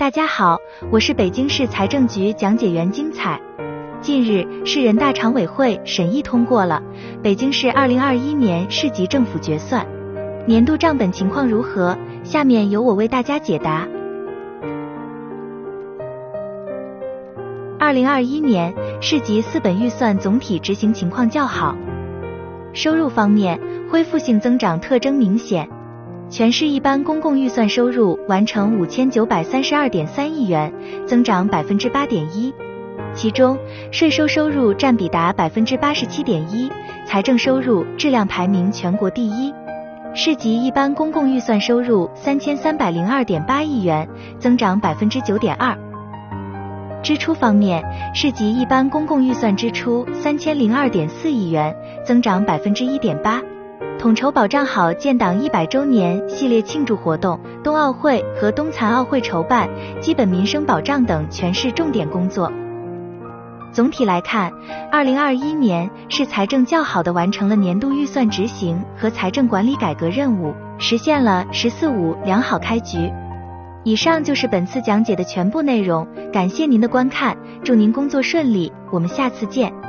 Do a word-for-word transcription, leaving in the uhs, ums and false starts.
大家好，我是北京市财政局讲解员金彩。近日，市人大常委会审议通过了北京市二零二一年市级政府决算，年度账本情况如何？下面由我为大家解答。二零二一年市级四本预算总体执行情况较好。收入方面，恢复性增长特征明显。全市一般公共预算收入完成五千九百三十二点三亿元，增长百分之八点一。其中，税收收入占比达百分之八十七点一，财政收入质量排名全国第一。市级一般公共预算收入三千三百零二点八亿元，增长百分之九点二。支出方面，市级一般公共预算支出三千零二点四亿元，增长百分之一点八。统筹保障好建党一百周年系列庆祝活动、冬奥会和冬残奥会筹办、基本民生保障等全市重点工作。总体来看，二零二一年市财政较好地完成了年度预算执行和财政管理改革任务，实现了“十四五”良好开局。以上就是本次讲解的全部内容，感谢您的观看，祝您工作顺利，我们下次见。